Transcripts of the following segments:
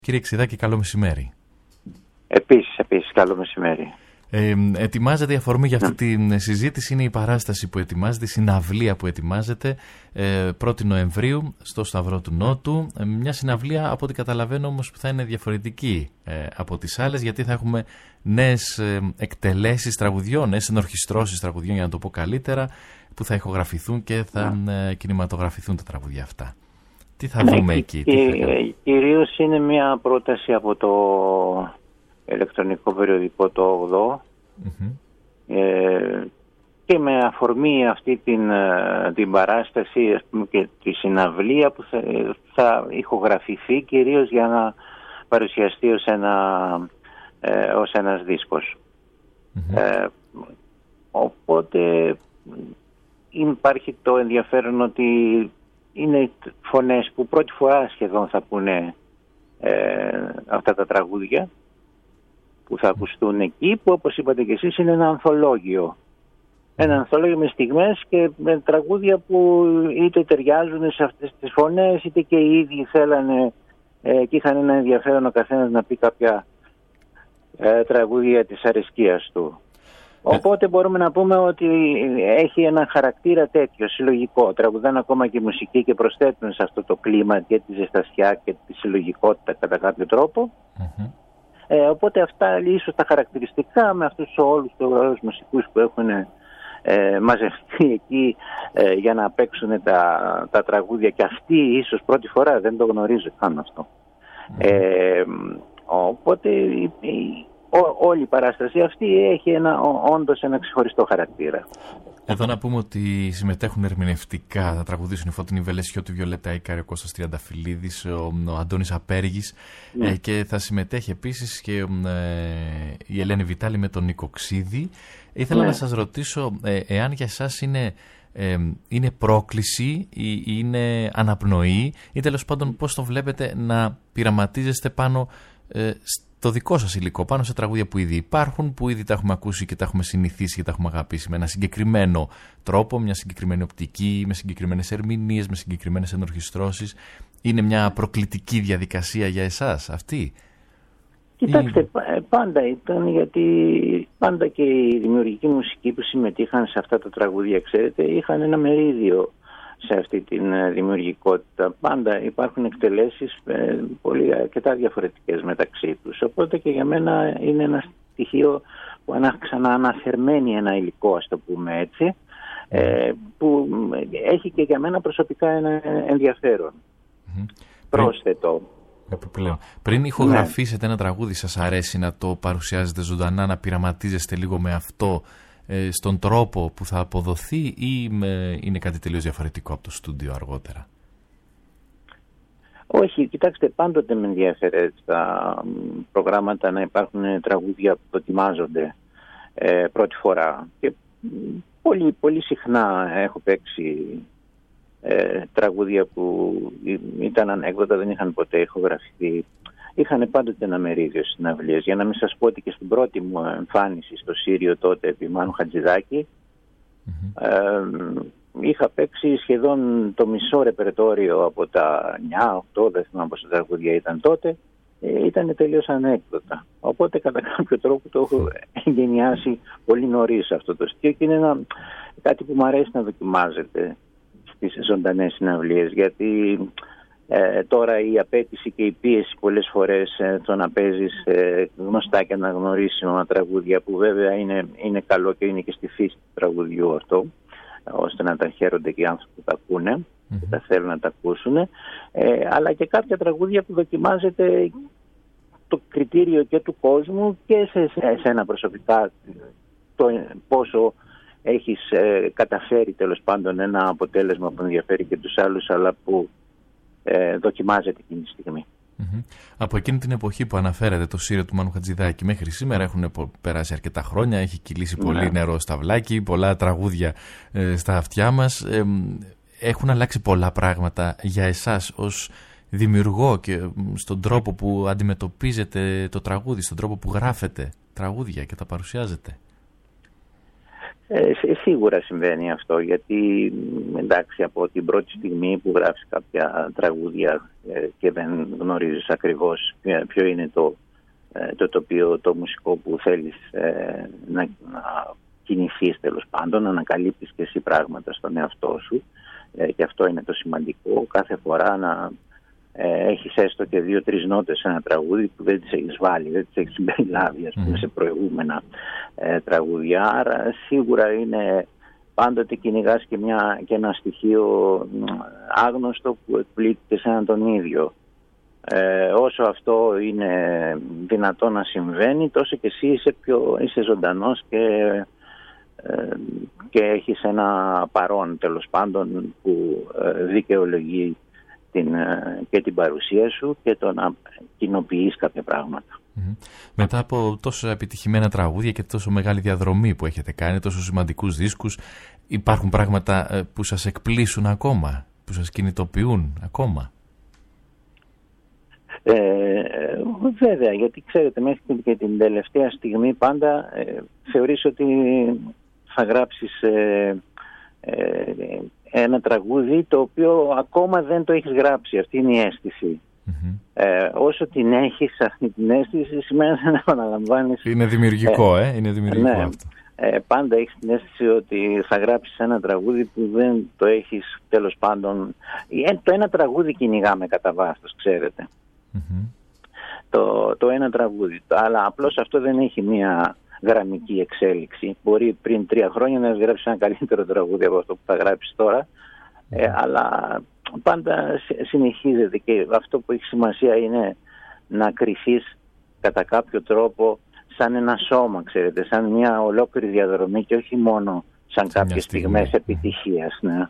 Κύριε Ξηδάκη, καλό μεσημέρι. Επίσης, καλό μεσημέρι. Ετοιμάζεται η αφορμή για αυτή τη συζήτηση, είναι η παράσταση που ετοιμάζεται, η συναυλία που ετοιμάζεται 1η Νοεμβρίου στο Σταυρό του Νότου. Μια συναυλία, από ό,τι καταλαβαίνω όμως, που θα είναι διαφορετική από τις άλλες, γιατί θα έχουμε νέες εκτελέσεις τραγουδιών, νέες ενορχιστρώσεις τραγουδιών, για να το πω καλύτερα, που θα ηχογραφηθούν και θα κινηματογραφηθούν τα τραγουδιά αυτά. Τι θα δούμε εκεί? Κυρίως είναι μια πρόταση από το ηλεκτρονικό περιοδικό το 8 και με αφορμή αυτή την παράσταση, ας πούμε, και τη συναυλία που θα ηχογραφηθεί κυρίως για να παρουσιαστεί ως ένας δίσκος. Οπότε υπάρχει το ενδιαφέρον ότι είναι φωνές που πρώτη φορά σχεδόν θα πούνε αυτά τα τραγούδια που θα ακουστούν εκεί, που όπως είπατε και εσείς είναι ένα ανθολόγιο. Ένα ανθολόγιο με στιγμές και με τραγούδια που είτε ταιριάζουν σε αυτές τις φωνές, είτε και οι ίδιοι θέλανε και είχαν ένα ενδιαφέρον ο καθένας να πει κάποια τραγούδια της αρεσκίας του. Οπότε μπορούμε να πούμε ότι έχει ένα χαρακτήρα τέτοιο, συλλογικό. Τραγουδάνε ακόμα και μουσική και προσθέτουν σε αυτό το κλίμα και τη ζεστασιά και τη συλλογικότητα κατά κάποιο τρόπο. Οπότε αυτά ίσως τα χαρακτηριστικά, με αυτούς όλους τους ωραίους μουσικούς που έχουν μαζευτεί εκεί για να παίξουν τα τραγούδια, και αυτοί ίσως πρώτη φορά, δεν το γνωρίζω καν αυτό. Οπότε όλη η παράσταση αυτή έχει όντως ένα ξεχωριστό χαρακτήρα. Εδώ να πούμε ότι συμμετέχουν ερμηνευτικά, θα τραγουδήσουν η Φωτεινή Βελεσιώτη, Βιολέτα Ίκαρη, ο Κώστας Τριανταφυλλίδης, ο Αντώνης Απέργης, και θα συμμετέχει επίσης και η Ελένη Βιτάλη με τον Νίκο Ξίδη. Ήθελα να σας ρωτήσω εάν για εσάς είναι πρόκληση ή είναι αναπνοή, ή τέλος πάντων πώς το βλέπετε να πειραματίζεστε πάνω το δικό σας υλικό, πάνω σε τραγούδια που ήδη υπάρχουν, που ήδη τα έχουμε ακούσει και τα έχουμε συνηθίσει και τα έχουμε αγαπήσει, με ένα συγκεκριμένο τρόπο, μια συγκεκριμένη οπτική, με συγκεκριμένες ερμηνείες, με συγκεκριμένες ενορχιστρώσεις. Είναι μια προκλητική διαδικασία για εσάς αυτή? Κοιτάξτε, πάντα ήταν, γιατί πάντα και οι δημιουργικοί μουσικοί που συμμετείχαν σε αυτά τα τραγούδια, ξέρετε, είχαν ένα μερίδιο σε αυτή την δημιουργικότητα. Πάντα υπάρχουν εκτελέσεις αρκετά διαφορετικές μεταξύ τους. Οπότε και για μένα είναι ένα στοιχείο που ξανααναθερμαίνει ένα υλικό, ας το πούμε έτσι, που έχει και για μένα προσωπικά ένα ενδιαφέρον. Πρόσθετο. Επιπλέον. Πριν ηχογραφήσετε ένα τραγούδι, σας αρέσει να το παρουσιάζετε ζωντανά, να πειραματίζεστε λίγο με αυτό στον τρόπο που θα αποδοθεί, ή είναι κάτι τελείως διαφορετικό από το στούντιο αργότερα? Όχι, κοιτάξτε, πάντοτε με ενδιαφέρε στα προγράμματα να υπάρχουν τραγούδια που δοκιμάζονται πρώτη φορά, και πολύ, πολύ συχνά έχω παίξει τραγούδια που ήταν ανέκδοτα, δεν είχαν ποτέ ηχογραφηθεί. Είχαν πάντοτε ένα μερίδιο στις συναυλίες. Για να μην σας πω ότι και στην πρώτη μου εμφάνιση στο Σύριο τότε, επί Μάνου Χατζηδάκη, είχα παίξει σχεδόν το μισό ρεπερτόριο από τα 9-8, δεν θυμάμαι πόσα τραγούδια ήταν τότε. Ήταν τελείως ανέκδοτα. Οπότε κατά κάποιο τρόπο το έχω εγκαινιάσει πολύ νωρίς αυτό το στοιχείο, και είναι κάτι που μου αρέσει να δοκιμάζεται στις ζωντανές συναυλίες, γιατί τώρα η απέτηση και η πίεση πολλές φορές το να παίζεις γνωστά και αναγνωρίσιμα τραγούδια, που βέβαια είναι καλό και είναι και στη φύση του τραγουδιού αυτό, ώστε να τα χαίρονται και οι άνθρωποι που τα ακούνε, που τα θέλουν να τα ακούσουν, αλλά και κάποια τραγούδια που δοκιμάζεται το κριτήριο και του κόσμου και σε ένα προσωπικά, το πόσο έχεις καταφέρει τέλος πάντων ένα αποτέλεσμα που ενδιαφέρει και τους άλλους, αλλά που δοκιμάζεται εκείνη τη στιγμή. Από εκείνη την εποχή που αναφέρατε, το Σύριο του Μάνου Χατζηδάκη, μέχρι σήμερα έχουν περάσει αρκετά χρόνια, έχει κυλήσει πολύ νερό στα βλάκι, πολλά τραγούδια στα αυτιά μας. Έχουν αλλάξει πολλά πράγματα για εσάς ως δημιουργό, και στον τρόπο που αντιμετωπίζετε το τραγούδι, στον τρόπο που γράφετε τραγούδια και τα παρουσιάζετε? Σίγουρα συμβαίνει αυτό, γιατί εντάξει, από την πρώτη στιγμή που γράφεις κάποια τραγούδια και δεν γνωρίζεις ακριβώς ποιο είναι το τοπίο, το μουσικό που θέλεις να κινηθείς, τέλος πάντων, να ανακαλύπτεις και εσύ πράγματα στον εαυτό σου, και αυτό είναι το σημαντικό. Κάθε φορά να έχεις έστω και 2-3 νότες σε ένα τραγούδι που δεν τις έχεις βάλει, δεν τις έχεις συμπεριλάβει, ας πούμε, σε προηγούμενα τραγούδια. Άρα σίγουρα είναι πάντοτε κυνηγάς και ένα στοιχείο άγνωστο που εκπλήττει σε έναν τον ίδιο. Όσο αυτό είναι δυνατό να συμβαίνει, τόσο και εσύ είσαι ζωντανός και έχεις ένα παρόν, τέλος πάντων, που δικαιολογεί και την παρουσία σου και το να κοινοποιείς κάποια πράγματα. Μετά από τόσο επιτυχημένα τραγούδια και τόσο μεγάλη διαδρομή που έχετε κάνει, τόσο σημαντικούς δίσκους, υπάρχουν πράγματα που σας εκπλήσουν ακόμα, που σας κινητοποιούν ακόμα? Βέβαια, γιατί ξέρετε, μέχρι και την τελευταία στιγμή πάντα θεωρείς ότι θα γράψεις ένα τραγούδι το οποίο ακόμα δεν το έχεις γράψει. Αυτή είναι η αίσθηση. Όσο την έχεις αυτή την αίσθηση, σημαίνει να επαναλαμβάνεις. Είναι δημιουργικό, είναι δημιουργικό, ναι, αυτό. Πάντα έχεις την αίσθηση ότι θα γράψεις ένα τραγούδι που δεν το έχεις, τέλος πάντων. Το ένα τραγούδι κυνηγάμε κατά βάθος, ξέρετε. Το ένα τραγούδι. Αλλά απλώς αυτό δεν έχει μία γραμμική εξέλιξη. Μπορεί πριν 3 χρόνια να γράψεις ένα καλύτερο τραγούδι από αυτό που θα γράψεις τώρα, αλλά πάντα συνεχίζεται, και αυτό που έχει σημασία είναι να κρυφείς κατά κάποιο τρόπο σαν ένα σώμα, ξέρετε, σαν μια ολόκληρη διαδρομή και όχι μόνο σαν κάποιες στιγμές επιτυχίας. Ναι.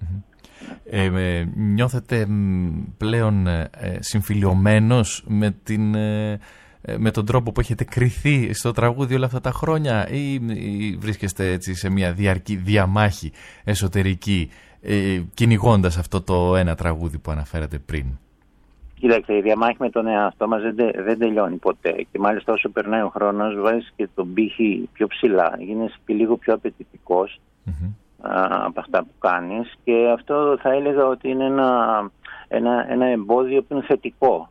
Νιώθετε πλέον συμφιλιωμένος με τον τρόπο που έχετε κριθεί στο τραγούδι όλα αυτά τα χρόνια, ή βρίσκεστε έτσι σε μια διαρκή διαμάχη εσωτερική, κυνηγώντας αυτό το ένα τραγούδι που αναφέρατε πριν? Κοίταξε, η διαμάχη με τον εαυτό μας δεν τελειώνει ποτέ, και μάλιστα όσο περνάει ο χρόνος βάζεις και τον πύχη πιο ψηλά, γίνεσαι και λίγο πιο απαιτητικός από αυτά που κάνεις, και αυτό θα έλεγα ότι είναι ένα εμπόδιο που είναι θετικό.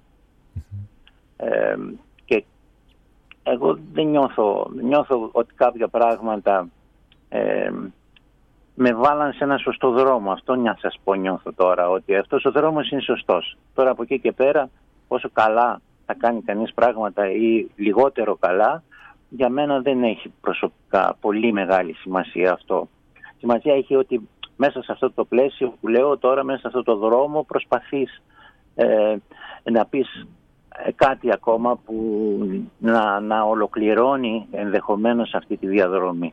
Και εγώ δεν νιώθω ότι κάποια πράγματα με βάλαν σε ένα σωστό δρόμο. Αυτό να σας πω, νιώθω τώρα, ότι αυτός ο δρόμος είναι σωστός. Τώρα από εκεί και πέρα, όσο καλά θα κάνει κανείς πράγματα ή λιγότερο καλά, για μένα δεν έχει προσωπικά πολύ μεγάλη σημασία αυτό. Σημασία έχει ότι μέσα σε αυτό το πλαίσιο που λέω τώρα, μέσα σε αυτό το δρόμο, προσπαθείς να πεις κάτι ακόμα που να ολοκληρώνει ενδεχομένως αυτή τη διαδρομή.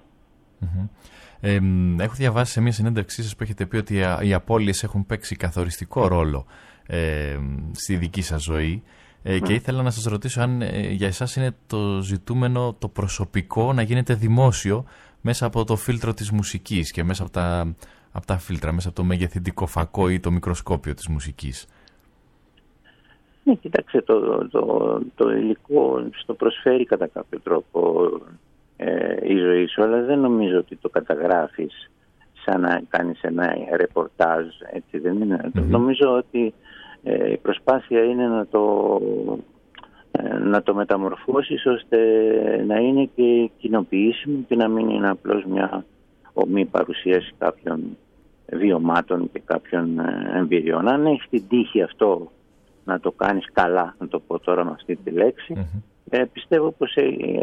Έχω διαβάσει σε μια συνέντευξή σας που έχετε πει ότι οι απώλειες έχουν παίξει καθοριστικό ρόλο στη δική σας ζωή, και ήθελα να σας ρωτήσω αν για εσάς είναι το ζητούμενο το προσωπικό να γίνεται δημόσιο μέσα από το φίλτρο της μουσικής και μέσα από τα φίλτρα, μέσα από το μεγεθυντικό φακό ή το μικροσκόπιο της μουσικής. Ναι, κοιτάξτε, το υλικό στο προσφέρει κατά κάποιο τρόπο η ζωή σου, αλλά δεν νομίζω ότι το καταγράφεις σαν να κάνεις ένα ρεπορτάζ, έτσι δεν είναι? Νομίζω ότι η προσπάθεια είναι να το μεταμορφώσεις ώστε να είναι και κοινοποιήσιμο και να μην είναι απλώς μια ομή παρουσίαση κάποιων βιωμάτων και κάποιων εμπειριών. Αν έχεις την τύχη αυτό να το κάνεις καλά, να το πω τώρα με αυτή τη λέξη, πιστεύω πως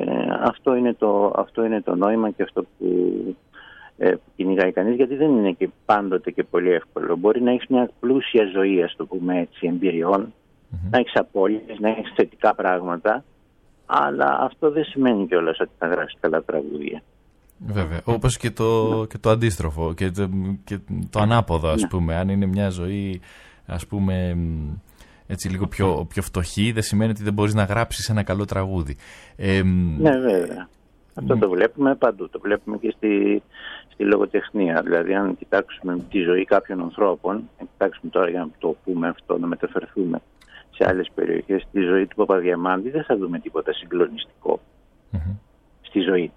αυτό είναι το νόημα και αυτό που κυνηγάει κανείς, γιατί δεν είναι και πάντοτε και πολύ εύκολο. Μπορεί να έχεις μια πλούσια ζωή, ας το πούμε έτσι, εμπειριών, να έχεις απώλειες, να έχεις θετικά πράγματα, αλλά αυτό δεν σημαίνει κιόλας ότι θα γράψεις καλά τραγούδια. Βέβαια, όπως και το αντίστροφο και το ανάποδο, ας πούμε. Αν είναι μια ζωή, ας πούμε, έτσι λίγο πιο φτωχή, δεν σημαίνει ότι δεν μπορείς να γράψεις ένα καλό τραγούδι. Ναι, βέβαια. Αυτό το βλέπουμε παντού. Το βλέπουμε και στη λογοτεχνία. Δηλαδή, αν κοιτάξουμε τη ζωή κάποιων ανθρώπων, κοιτάξουμε τώρα για να το πούμε αυτό, να μεταφερθούμε σε άλλες περιοχές, τη ζωή του Παπαδιαμάντη, δεν θα δούμε τίποτα συγκλονιστικό στη ζωή του.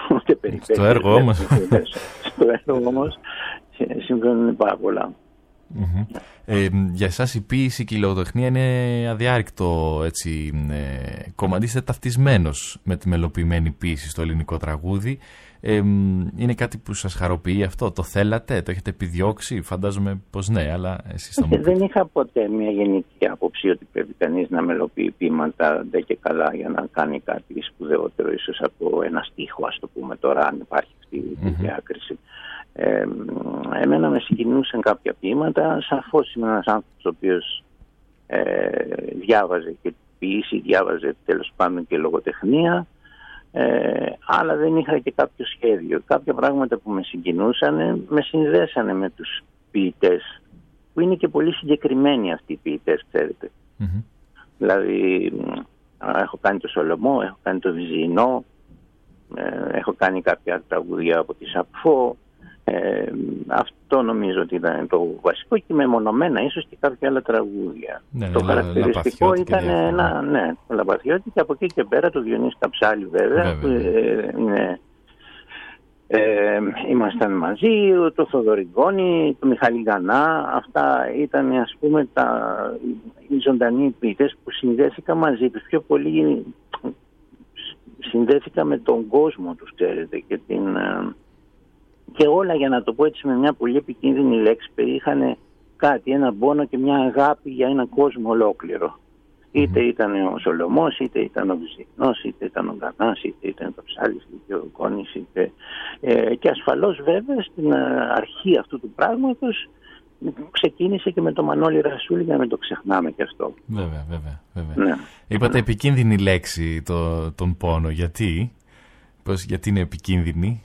ούτε περιπέτειες. Στο έργο όμως. Στο έργο όμως συμβαίνουν πάρα πολλά. Για εσάς η ποίηση και η λογοτεχνία είναι αδιάρρηκτο κομμάτι, είστε ταυτισμένος με τη μελοποιημένη ποίηση στο ελληνικό τραγούδι. Είναι κάτι που σας χαροποιεί αυτό, το θέλατε, το έχετε επιδιώξει? Φαντάζομαι πως ναι, αλλά εσείς θα μου πείτε. Δεν είχα ποτέ μια γενική άποψη ότι πρέπει κανείς να μελοποιεί ποίηματα ντε και καλά για να κάνει κάτι σπουδαιότερο, ίσως από ένα στίχο, ας το πούμε τώρα, αν υπάρχει αυτή η διάκριση. Εμένα με συγκινούσαν κάποια ποίηματα. Σαφώς είμαι ένας άνθρωπος ο οποίος διάβαζε και ποίηση, διάβαζε τέλος πάντων και λογοτεχνία, αλλά δεν είχα και κάποιο σχέδιο. Κάποια πράγματα που με συγκινούσαν με συνδέσανε με τους ποιητές, που είναι και πολύ συγκεκριμένοι αυτοί οι ποιητές, ξέρετε. Δηλαδή έχω κάνει το Σολομό, έχω κάνει το Βυζιεινό, έχω κάνει κάποια τραγούδια από τη Σαπφό. Αυτό νομίζω ότι ήταν το βασικό, και μεμονωμένα ίσως και κάποια άλλα τραγούδια. Το χαρακτηριστικό ήταν το Λαπαθιώτη, και από εκεί και πέρα το Διονύση Καψάλη βέβαια. Που, ήμασταν μαζί, το Θοδωρικόνη, το Μιχάλη Γκανά. Αυτά ήταν, ας πούμε, οι ζωντανοί ποιητές που συνδέθηκα μαζί τους. Πιο πολύ συνδέθηκα με τον κόσμο τους, ξέρετε, και όλα, για να το πω έτσι με μια πολύ επικίνδυνη λέξη, είχαν κάτι, ένα πόνο και μια αγάπη για έναν κόσμο ολόκληρο. Είτε ήταν ο Σολομός, είτε ήταν ο Βυζιεινός, είτε ήταν ο Γκανάς, είτε ήταν το Ψάλης, είτε ο Κόνης, και ασφαλώς βέβαια στην αρχή αυτού του πράγματος ξεκίνησε και με τον Μανώλη Ρασούλη, για να μην το ξεχνάμε και αυτό. Βέβαια. Ναι. Είπατε επικίνδυνη λέξη τον πόνο. Γιατί είναι επικίνδυνη?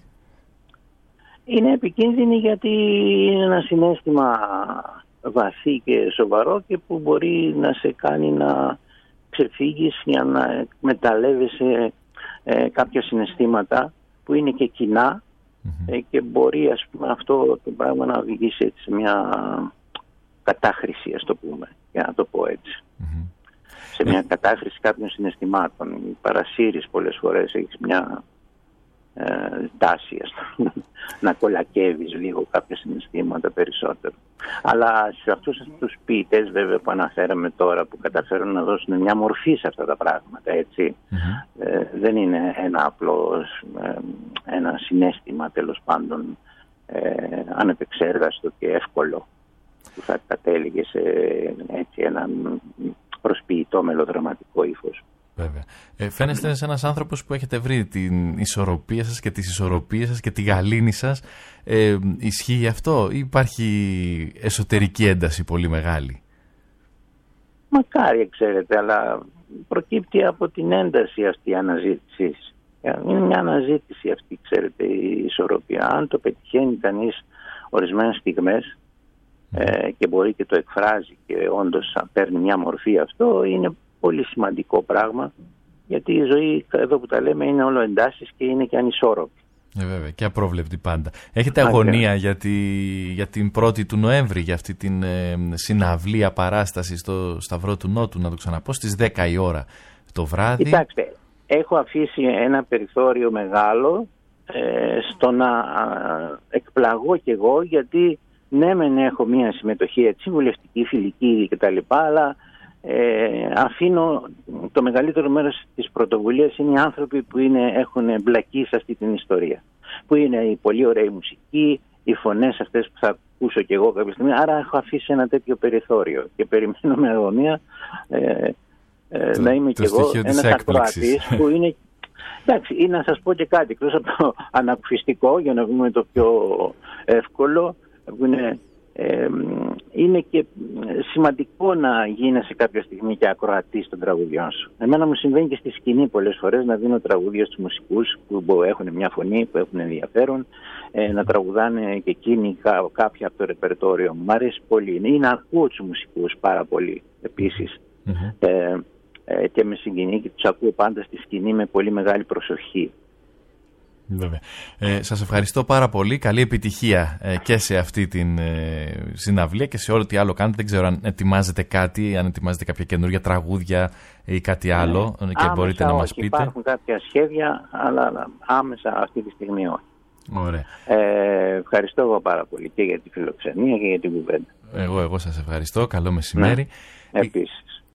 Είναι επικίνδυνη γιατί είναι ένα συναίσθημα βαθύ και σοβαρό, και που μπορεί να σε κάνει να ξεφύγεις για να εκμεταλλεύεσαι κάποια συναισθήματα που είναι και κοινά, και μπορεί, ας πούμε, αυτό το πράγμα να οδηγήσει σε μια κατάχρηση, ας το πούμε, για να το πω έτσι. Σε μια κατάχρηση κάποιων συναισθημάτων. Παρασύρεις πολλές φορές, έχεις μια τάση, να κολακεύεις λίγο κάποια συναισθήματα περισσότερο. Αλλά σε αυτούς τους ποιητές βέβαια που αναφέραμε τώρα, που καταφέρουν να δώσουν μια μορφή σε αυτά τα πράγματα, έτσι, δεν είναι ένα απλό ένα συναίσθημα, τέλος πάντων, ανεπεξέργαστο και εύκολο, που θα κατέληγε σε ένα προσποιητό μελοδραματικό ύφος. Βέβαια. Φαίνεστε σε ένας άνθρωπος που έχετε βρει την ισορροπία σας και τις ισορροπίες σας και τη γαλήνη σας. Ισχύει αυτό ή υπάρχει εσωτερική ένταση πολύ μεγάλη? Μακάρι, ξέρετε, αλλά προκύπτει από την ένταση αυτή η αναζήτηση. Είναι μια αναζήτηση αυτή, ξέρετε, η ισορροπία. Αν το πετυχαίνει κανείς ορισμένες στιγμές και μπορεί και το εκφράζει και όντως παίρνει μια μορφή, αυτό είναι πολύ σημαντικό πράγμα, γιατί η ζωή εδώ που τα λέμε είναι όλο εντάσεις και είναι και ανισόρροπη. Βέβαια, και απρόβλεπτη πάντα. Έχετε αγωνία για την 1η του Νοέμβρη, για αυτή την συναυλία παράσταση στο Σταυρό του Νότου, να το ξαναπώ, στις 10 η ώρα το βράδυ? Κοιτάξτε, έχω αφήσει ένα περιθώριο μεγάλο στο να εκπλαγώ κι εγώ, γιατί ναι μεν έχω μια συμμετοχή έτσι, βουλευτική, φιλική κτλ, αλλά αφήνω το μεγαλύτερο μέρος της πρωτοβουλίας είναι οι άνθρωποι που έχουν εμπλακεί σε αυτή την ιστορία, που είναι οι πολύ ωραίοι μουσικοί, οι φωνές αυτές που θα ακούσω κι εγώ κάποια στιγμή. Άρα έχω αφήσει ένα τέτοιο περιθώριο και περιμένω με αγωνία να είμαι κι εγώ ένας ακροατής που είναι. Εντάξει, ή να σας πω και κάτι εκτός από το ανακουφιστικό, για να βγούμε το πιο εύκολο, που είναι και σημαντικό να γίνεσαι κάποια στιγμή και ακροατής των τραγουδιών σου. Εμένα μου συμβαίνει και στη σκηνή πολλές φορές να δίνω τραγούδια στους μουσικούς που έχουν μια φωνή, που έχουν ενδιαφέρον, να τραγουδάνε και εκείνοι κάποια από το ρεπερτόριο μου. Μ' αρέσει πολύ. Ή να ακούω τους μουσικούς πάρα πολύ επίσης. Και με συγκινεί και τους ακούω πάντα στη σκηνή με πολύ μεγάλη προσοχή. Βέβαια. Σας ευχαριστώ πάρα πολύ. Καλή επιτυχία και σε αυτή την συναυλία και σε όλο τι άλλο κάνετε. Δεν ξέρω αν ετοιμάζετε κάτι, αν ετοιμάζετε κάποια καινούργια τραγούδια ή κάτι άλλο και άμεσα μπορείτε να μας πείτε. Υπάρχουν κάποια σχέδια, αλλά άμεσα αυτή τη στιγμή όχι. Ωραία. Ευχαριστώ εγώ πάρα πολύ και για τη φιλοξενία και για την κουβέντα. Εγώ σας ευχαριστώ. Καλό μεσημέρι. Επίσης.